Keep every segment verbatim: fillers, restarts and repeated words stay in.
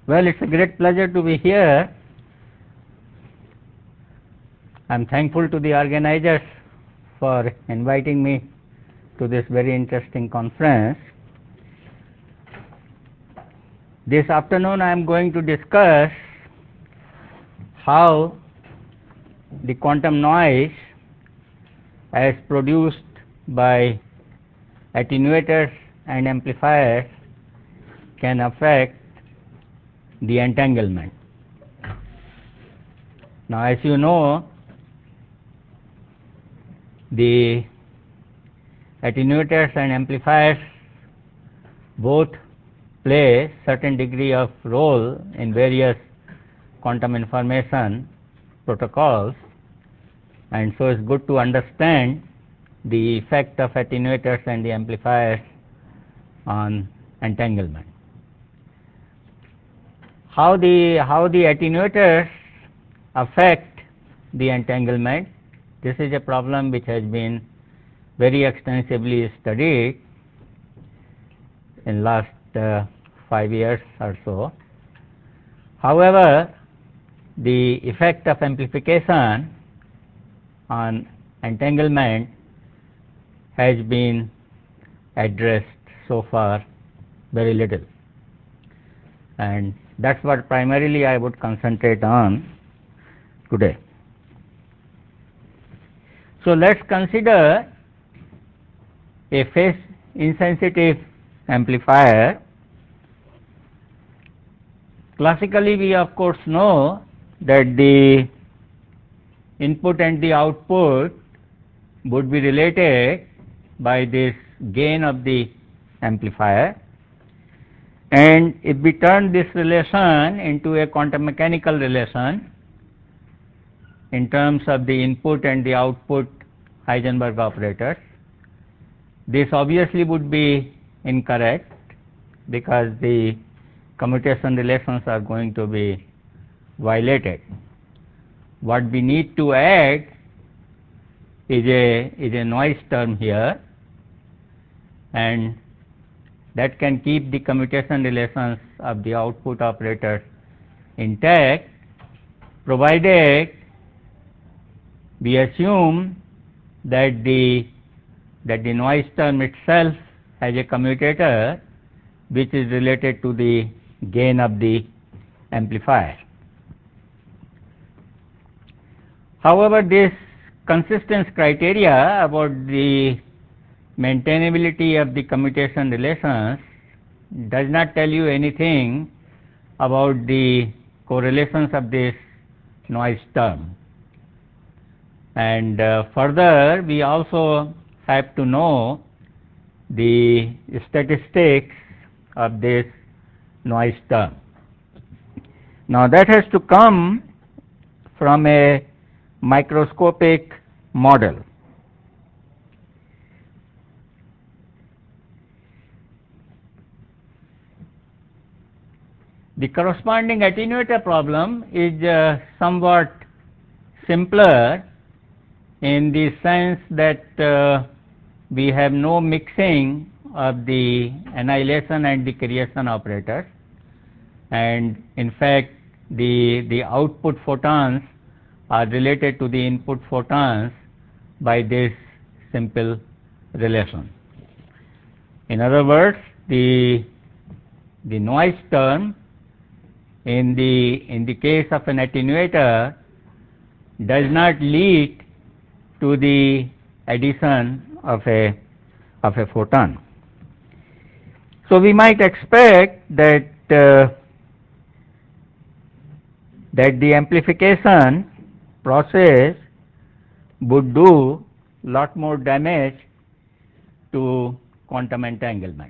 Well, it's a great pleasure to be here. I'm thankful to the organizers for inviting me to this very interesting conference. This afternoon I am going to discuss how the quantum noise as produced by attenuators and amplifiers can affect the entanglement. Now, as you know, the attenuators and amplifiers both play certain degree of role in various quantum information protocols, and so it's good to understand the effect of attenuators and the amplifiers on entanglement. How the how the attenuators affect the entanglement, this is a problem which has been very extensively studied in last uh, five years or so. However, the effect of amplification on entanglement has been addressed so far very little, and that's what primarily I would concentrate on today. So let's consider a phase insensitive amplifier. Classically, we of course know that the input and the output would be related by this gain of the amplifier, and if we turn this relation into a quantum mechanical relation in terms of the input and the output Heisenberg operators, this obviously would be incorrect because the commutation relations are going to be violated. What we need to add is a is a noise term here, and that can keep the commutation relations of the output operators intact, provided we assume that the that the noise term itself has a commutator which is related to the gain of the amplifier. However, this consistence criteria about the maintainability of the commutation relations does not tell you anything about the correlations of this noise term. And uh, further, we also have to know the statistics of this noise term. Now, that has to come from a microscopic model. The corresponding attenuator problem is uh, somewhat simpler in the sense that uh, we have no mixing of the annihilation and the creation operators, and in fact the the output photons are related to the input photons by this simple relation. In other words, the the noise term in the in the case of an attenuator does not lead to the addition of a of a photon. So we might expect that uh, that the amplification process would do lot more damage to quantum entanglement.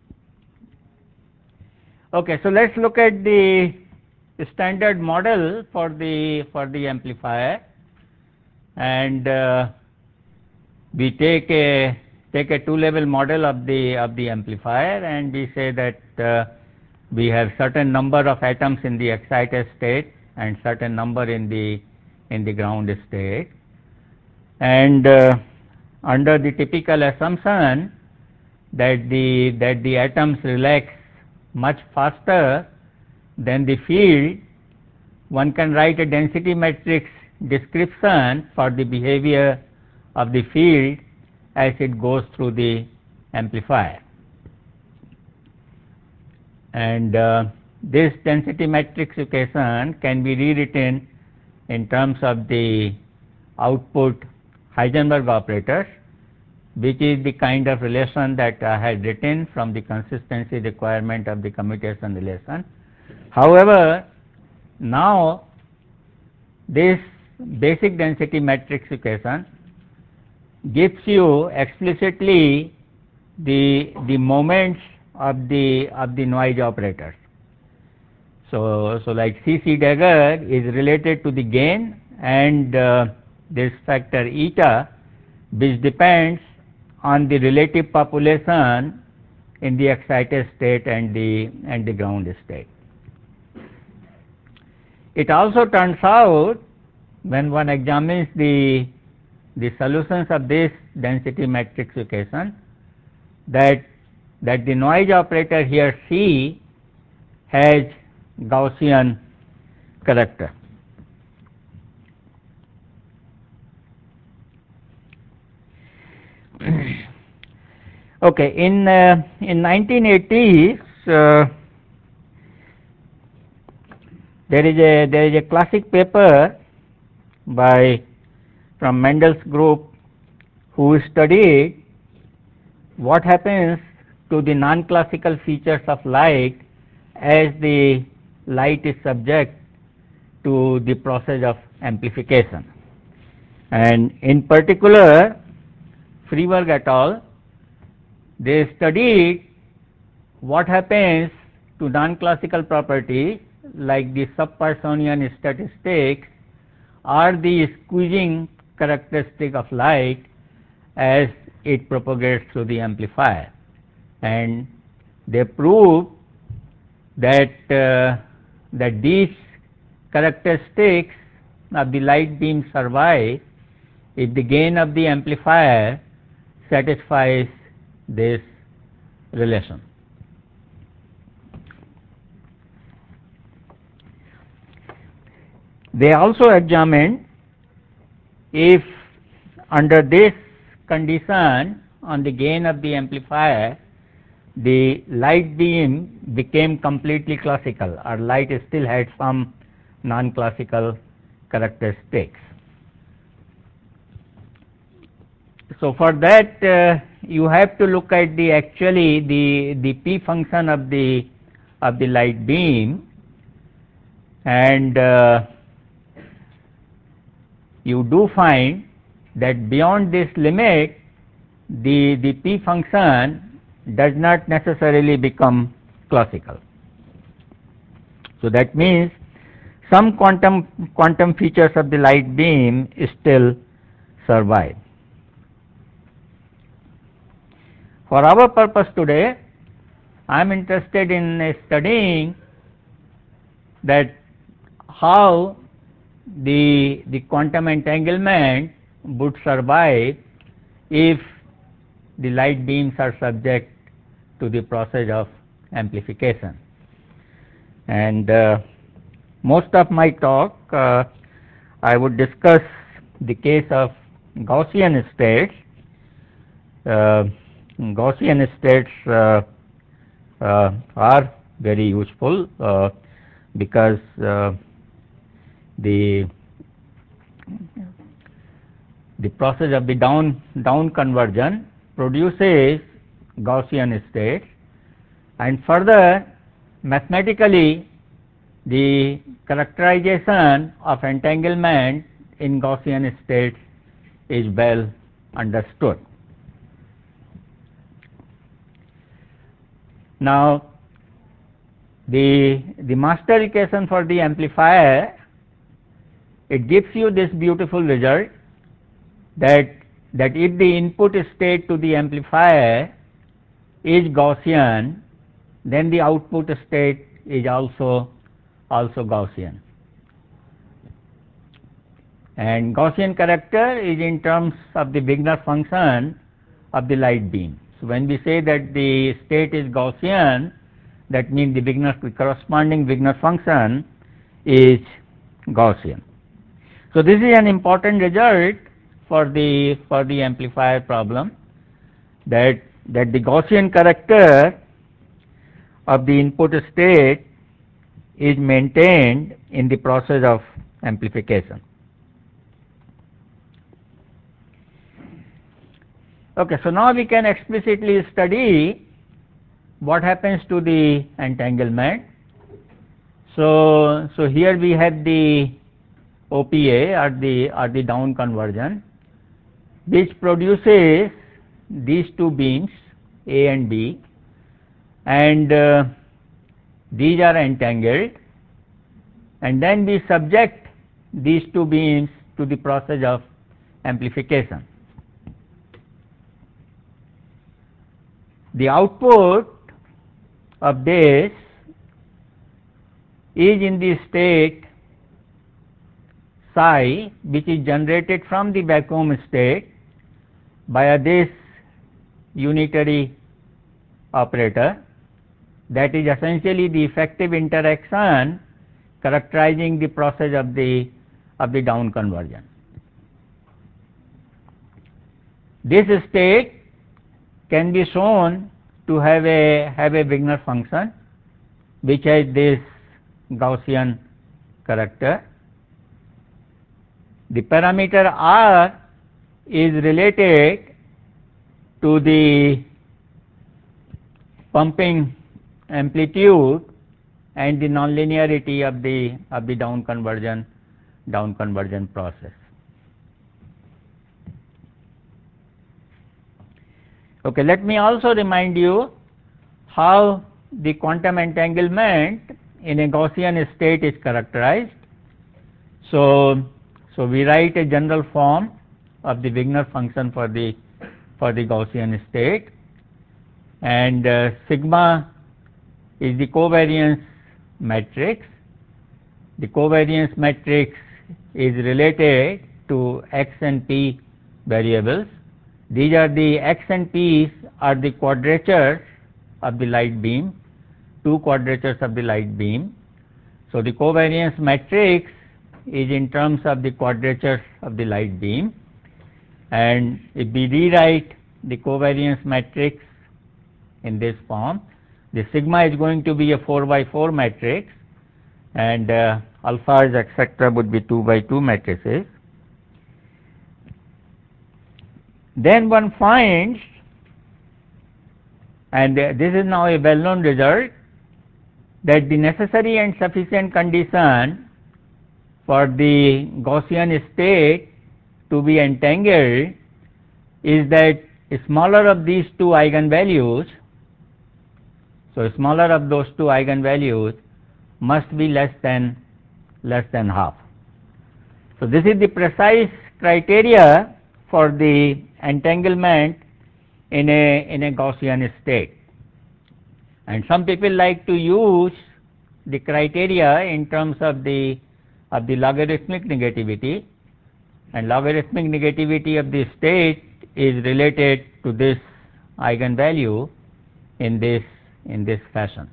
Okay, so let's look at the standard model for the for the amplifier, and uh, we take a take a two level model of the of the amplifier, and we say that uh, we have certain number of atoms in the excited state and certain number in the in the ground state, and uh, under the typical assumption that the that the atoms relax much faster then the field, one can write a density matrix description for the behavior of the field as it goes through the amplifier. And uh, this density matrix equation can be rewritten in terms of the output Heisenberg operators, which is the kind of relation that I had written from the consistency requirement of the commutation relation. However, now this basic density matrix equation gives you explicitly the the moments of the of the noise operators. So, so like C C dagger is related to the gain and uh, this factor eta, which depends on the relative population in the excited state and the and the ground state. It also turns out, when one examines the the solutions of this density matrix equation, that that the noise operator here C has Gaussian character. Okay, in uh, in nineteen eighties uh, there is a there is a classic paper by from Mendel's group who studied what happens to the non-classical features of light as the light is subject to the process of amplification. And in particular, Freeberg et al., they studied what happens to non-classical properties like the subpersonian statistics or the squeezing characteristic of light as it propagates through the amplifier. And they proved that uh, that these characteristics of the light beam survive if the gain of the amplifier satisfies this relation. They also examined if under this condition on the gain of the amplifier the light beam became completely classical or light still had some non-classical characteristics. So for that uh, you have to look at the actually the the p function of the of the light beam, and uh, you do find that beyond this limit the the p function does not necessarily become classical. So that means some quantum quantum features of the light beam still survive. For our purpose today, I am interested in studying that how the the quantum entanglement would survive if the light beams are subject to the process of amplification. And uh, most of my talk uh, I would discuss the case of Gaussian states. Uh, Gaussian states uh, uh, are very useful uh, because uh, the the process of the down down conversion produces Gaussian states, and further mathematically the characterization of entanglement in Gaussian states is well understood. Now the the master equation for the amplifier, it gives you this beautiful result that that if the input state to the amplifier is Gaussian, then the output state is also also Gaussian. And Gaussian character is in terms of the Wigner function of the light beam. So when we say that the state is Gaussian, that means the Wigner, the corresponding Wigner function is Gaussian. So this is an important result for the for the amplifier problem, that that the Gaussian character of the input state is maintained in the process of amplification. Okay, so now we can explicitly study what happens to the entanglement. So, so here we have the O P A, or the or the down conversion, which produces these two beams A and B, and uh, these are entangled, and then we subject these two beams to the process of amplification. The output of this is in the state psi, which is generated from the vacuum state by this unitary operator, that is essentially the effective interaction characterizing the process of the of the down conversion. This state can be shown to have a have a Wigner function which has this Gaussian character. The parameter R is related to the pumping amplitude and the nonlinearity of the of the down conversion down conversion process. Okay, let me also remind you how the quantum entanglement in a Gaussian state is characterized. So, so we write a general form of the Wigner function for the for the Gaussian state, and uh, sigma is the covariance matrix. The covariance matrix is related to x and p variables. These are the x and p's are the quadratures of the light beam, two quadratures of the light beam. So the covariance matrix is in terms of the quadratures of the light beam, and if we rewrite the covariance matrix in this form, the sigma is going to be a four by four matrix, and uh, alphas etc. would be two by two matrices. Then one finds, and uh, this is now a well-known result, that the necessary and sufficient condition for the Gaussian state to be entangled is that smaller of these two eigenvalues, so smaller of those two eigenvalues must be less than less than half. So this is the precise criteria for the entanglement in a in a Gaussian state, and some people like to use the criteria in terms of the of the logarithmic negativity, and logarithmic negativity of the state is related to this eigenvalue in this in this fashion.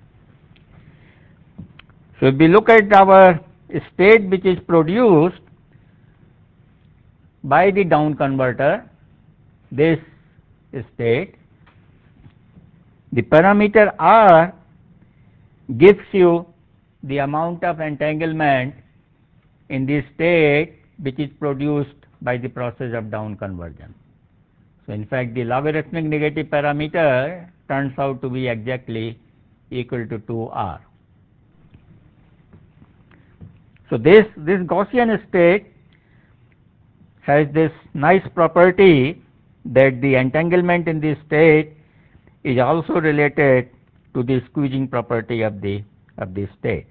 So if we look at our state which is produced by the down converter, this state, the parameter R gives you the amount of entanglement in the state which is produced by the process of down conversion. So in fact the logarithmic negative parameter turns out to be exactly equal to two R. So this this Gaussian state has this nice property that the entanglement in this state is also related to the squeezing property of the of the state.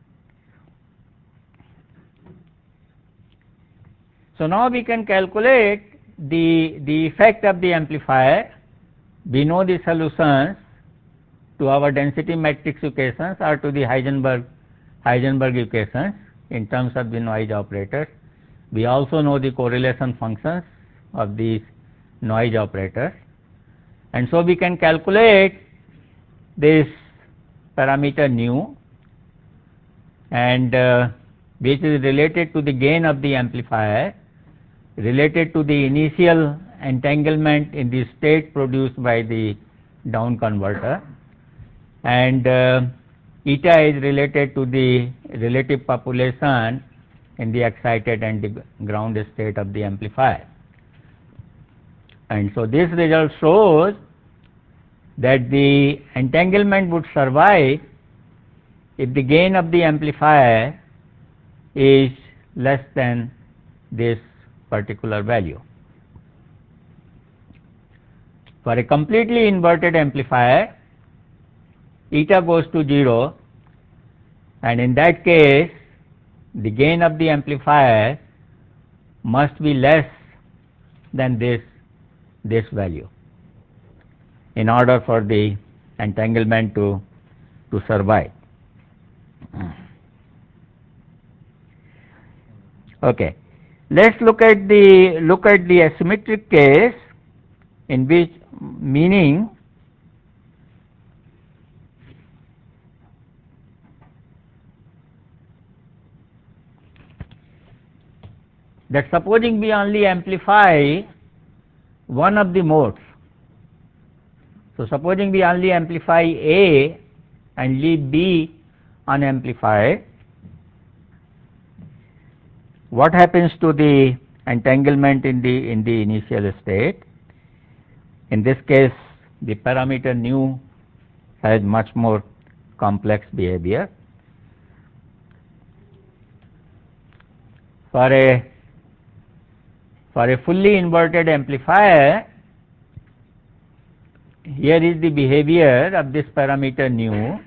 So now we can calculate the the effect of the amplifier. We know the solutions to our density matrix equations or to the Heisenberg Heisenberg equations in terms of the noise operators. We also know the correlation functions of these noise operators, and so we can calculate this parameter nu, and uh, which is related to the gain of the amplifier, related to the initial entanglement in the state produced by the down converter, and uh, eta is related to the relative population in the excited and the ground state of the amplifier. And so this result shows that the entanglement would survive if the gain of the amplifier is less than this particular value. For a completely inverted amplifier, eta goes to zero, and in that case the gain of the amplifier must be less than this this value in order for the entanglement to to survive. Okay, let's look at the look at the asymmetric case, in which meaning that supposing we only amplify one of the modes. So supposing we only amplify A and leave B unamplified, what happens to the entanglement in the in the initial state? In this case, the parameter nu has much more complex behavior. For a for a fully inverted amplifier, here is the behavior of this parameter nu.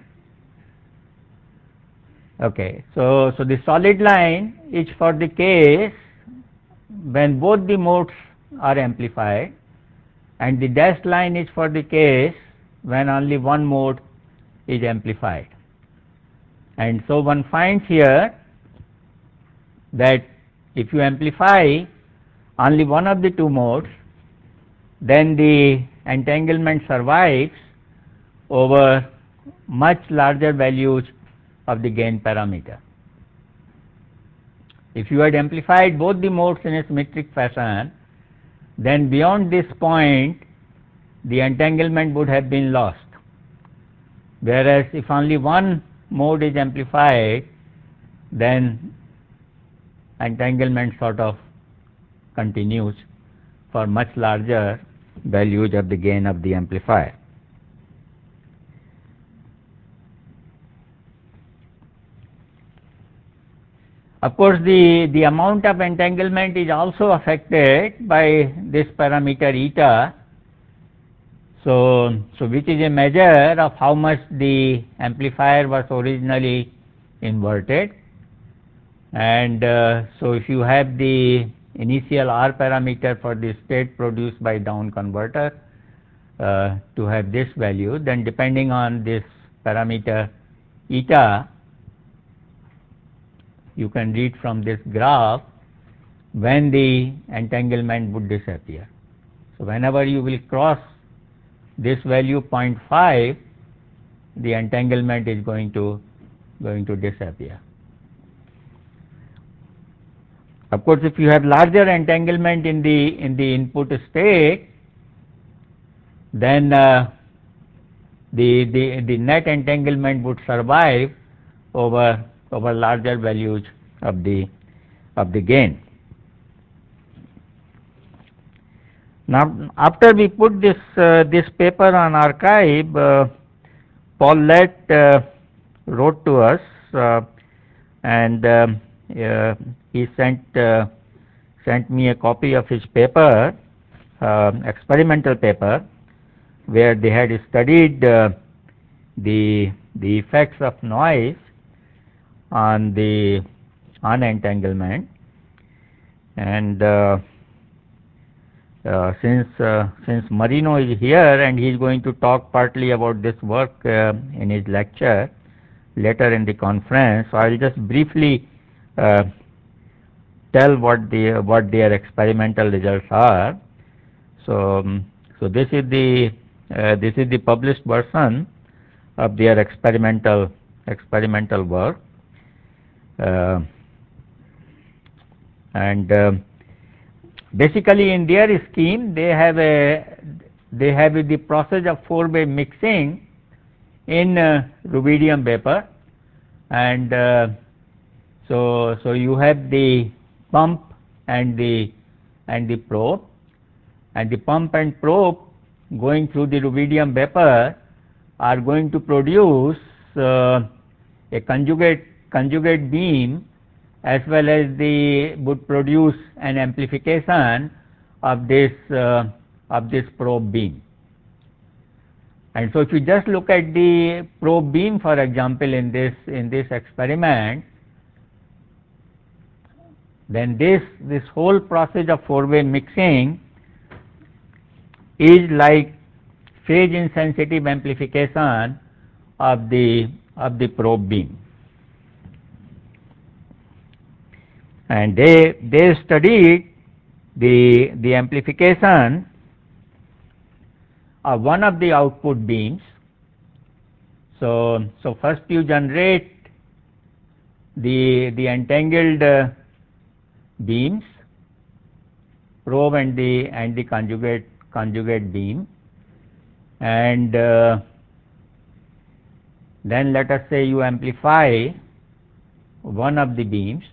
Okay, so so the solid line is for the case when both the modes are amplified, and the dashed line is for the case when only one mode is amplified. And so one finds here that if you amplify only one of the two modes, then the entanglement survives over much larger values of the gain parameter. If you had amplified both the modes in a symmetric fashion, then beyond this point the entanglement would have been lost, whereas if only one mode is amplified, then entanglement sort of continues for much larger values of the gain of the amplifier. Of course, the, the amount of entanglement is also affected by this parameter eta. So, so which is a measure of how much the amplifier was originally inverted. And uh, so if you have the initial R parameter for the state produced by down converter uh, to have this value, then depending on this parameter eta, you can read from this graph when the entanglement would disappear. So whenever you will cross this value zero point five, the entanglement is going to going to disappear. Of course, if you have larger entanglement in the in the input state, then uh, the the the net entanglement would survive over over larger values of the of the gain. Now, after we put this uh, this paper on archive, uh, Paul Lett uh, wrote to us, uh, and um, uh, he sent uh, sent me a copy of his paper, uh, experimental paper, where they had studied uh, the the effects of noise on the on entanglement, and uh, uh, since uh, since Marino is here and he is going to talk partly about this work uh, in his lecture later in the conference, so I will just briefly uh, tell what the what their experimental results are. So um, so this is the uh, this is the published version of their experimental experimental work. Uh, and uh, basically in their scheme they have a they have the process of four-way mixing in uh, rubidium vapor, and uh, so so you have the pump and the and the probe, and the pump and probe going through the rubidium vapor are going to produce uh, a conjugate conjugate beam, as well as the would produce an amplification of this uh, of this probe beam. And so if you just look at the probe beam, for example, in this in this experiment, then this this whole process of four-way mixing is like phase insensitive amplification of the of the probe beam. And they they studied the the amplification of one of the output beams. So so first you generate the the entangled uh, beams, probe and the and the conjugate conjugate beam, and uh, then let us say you amplify one of the beams,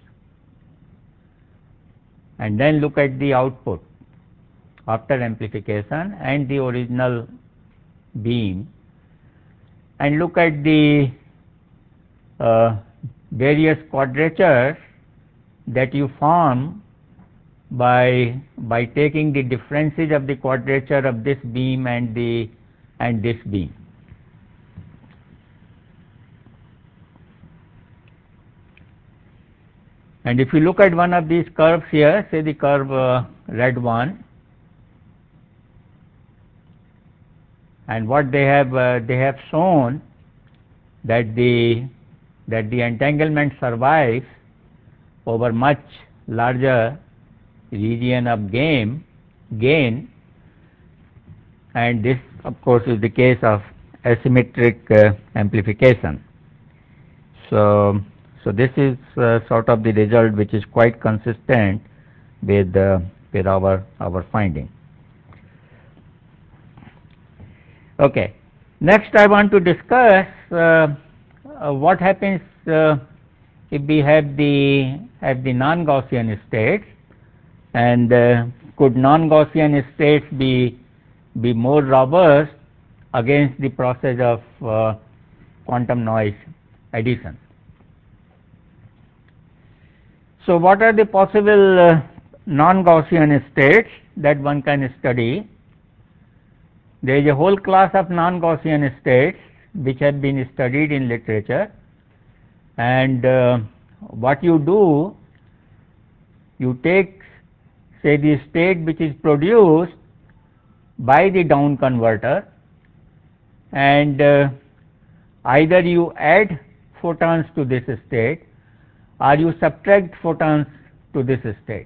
and then look at the output after amplification and the original beam, and look at the uh, various quadratures that you form by by taking the differences of the quadrature of this beam and the and this beam. And if you look at one of these curves here, say the curve uh, red one, and what they have uh, they have shown that the that the entanglement survives over much larger region of gain gain and this of course is the case of asymmetric uh, amplification. So so this is uh, sort of the result which is quite consistent with uh, with our our finding. Okay, next I want to discuss uh, uh, what happens uh, if we have the have the non-Gaussian states, and uh, could non-Gaussian states be be more robust against the process of uh, quantum noise addition. So what are the possible uh, non-Gaussian states that one can study? There is a whole class of non-Gaussian states which have been studied in literature, and uh, what you do, you take say the state which is produced by the down converter, and uh, either you add photons to this state or you subtract photons to this state.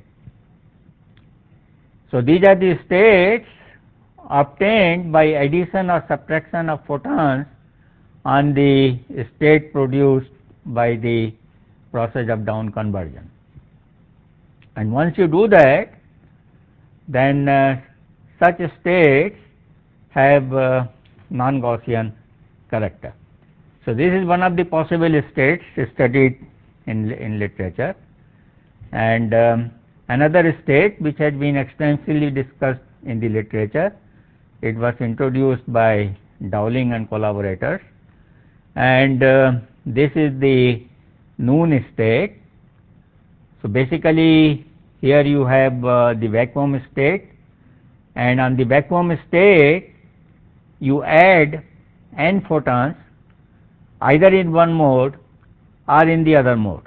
So these are the states obtained by addition or subtraction of photons on the state produced by the process of down conversion. And once you do that, then uh, such states have uh, non-Gaussian character. So this is one of the possible states studied in, in literature. And um, another state which has been extensively discussed in the literature, it was introduced by Dowling and collaborators, and uh, this is the noon state. So basically here you have uh, the vacuum state, and on the vacuum state you add n photons either in one mode or in the other mode.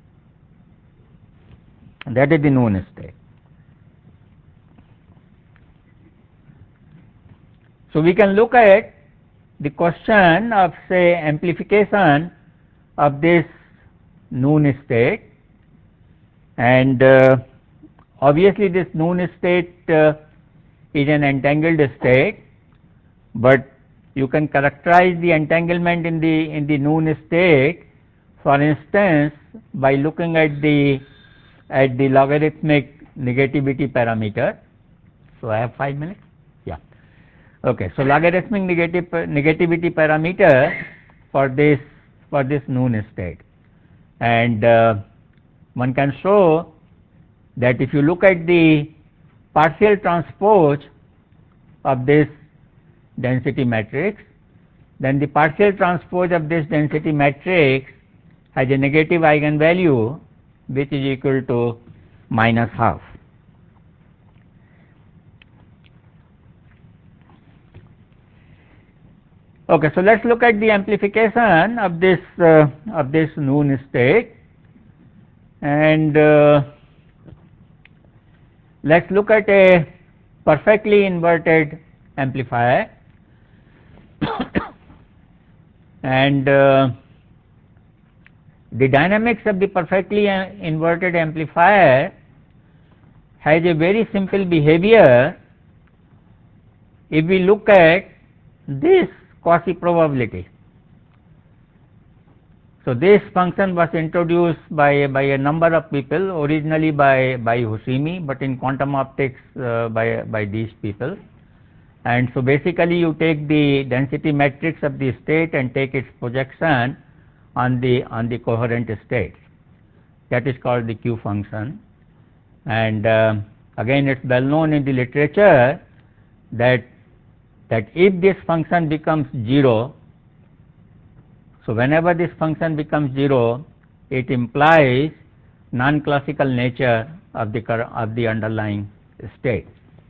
That is the noon state. So we can look at the question of say amplification of this noon state, and uh, obviously this noon state uh, is an entangled state, but you can characterize the entanglement in the in the known state, for instance, by looking at the at the logarithmic negativity parameter. So I have five minutes. Yeah. Okay. So logarithmic negative negativity parameter for this for this known state, and uh, one can show that if you look at the partial transpose of this density matrix, then the partial transpose of this density matrix has a negative eigenvalue which is equal to minus half. Okay, so let's look at the amplification of this uh, of this known state, and uh, let's look at a perfectly inverted amplifier. And uh, the dynamics of the perfectly inverted amplifier has a very simple behavior if we look at this quasi probability. So this function was introduced by by a number of people, originally by by Hoshimi, but in quantum optics uh, by by these people. And so basically you take the density matrix of the state and take its projection on the on the coherent state. That is called the Q function. And uh, again, it's well known in the literature that that if this function becomes zero, so whenever this function becomes zero, it implies non-classical nature of the of the underlying state.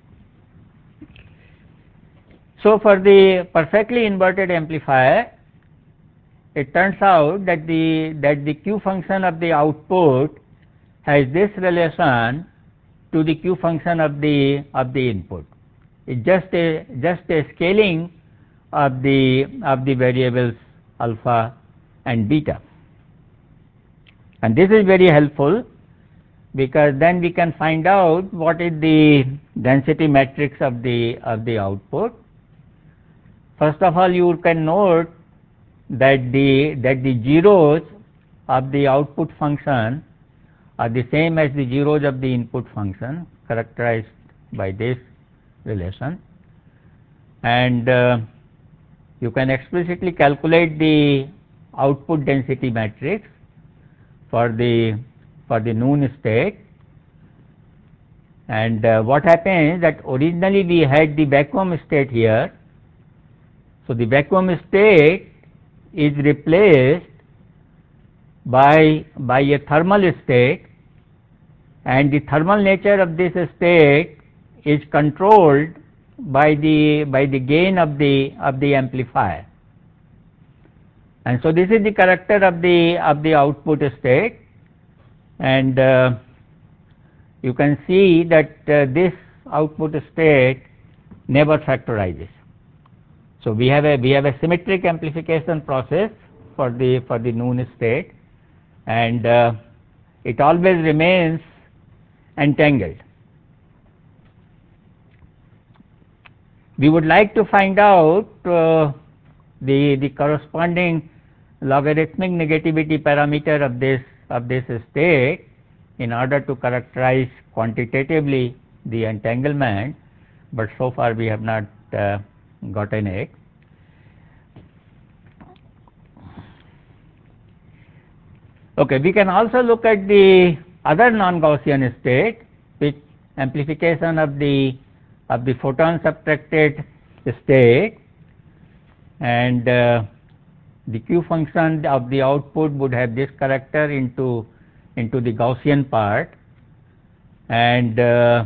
So for the perfectly inverted amplifier, it turns out that the that the Q function of the output has this relation to the Q function of the of the input. It's just a just a scaling of the of the variables alpha and beta, and this is very helpful because then we can find out what is the density matrix of the of the output. First of all, you can note that the that the zeros of the output function are the same as the zeros of the input function, characterized by this relation, and uh, you can explicitly calculate the output density matrix for the for the known state. And uh, what happens that originally we had the vacuum state here. So the vacuum state is replaced by by a thermal state, and the thermal nature of this state is controlled by the by the gain of the of the amplifier. And so this is the character of the of the output state, and uh, you can see that uh, this output state never factorizes. So we have a we have a symmetric amplification process for the for the known state, and uh, it always remains entangled. We would like to find out uh, the the corresponding logarithmic negativity parameter of this of this state in order to characterize quantitatively the entanglement, but so far we have not uh, gotten it. Okay, we can also look at the other non-Gaussian state, which amplification of the of the photon subtracted state, and uh, the Q function of the output would have this character into into the Gaussian part, and uh,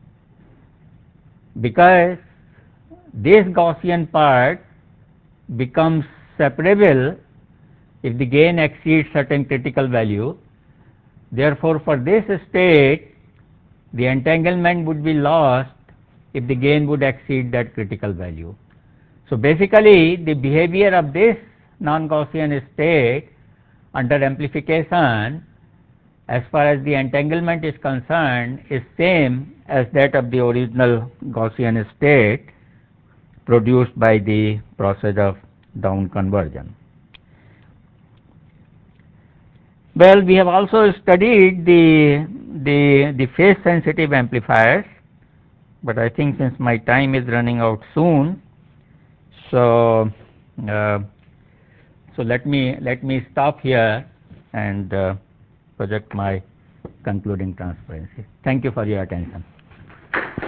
because this Gaussian part becomes separable if the gain exceeds certain critical value. Therefore, for this state, the entanglement would be lost if the gain would exceed that critical value. So basically, the behavior of this non-Gaussian state under amplification, as far as the entanglement is concerned, is same as that of the original Gaussian state, produced by the process of down conversion. Well, we have also studied the the the phase sensitive amplifiers, but I think since my time is running out soon, so uh, so let me let me stop here and uh, project my concluding transparency. Thank you for your attention.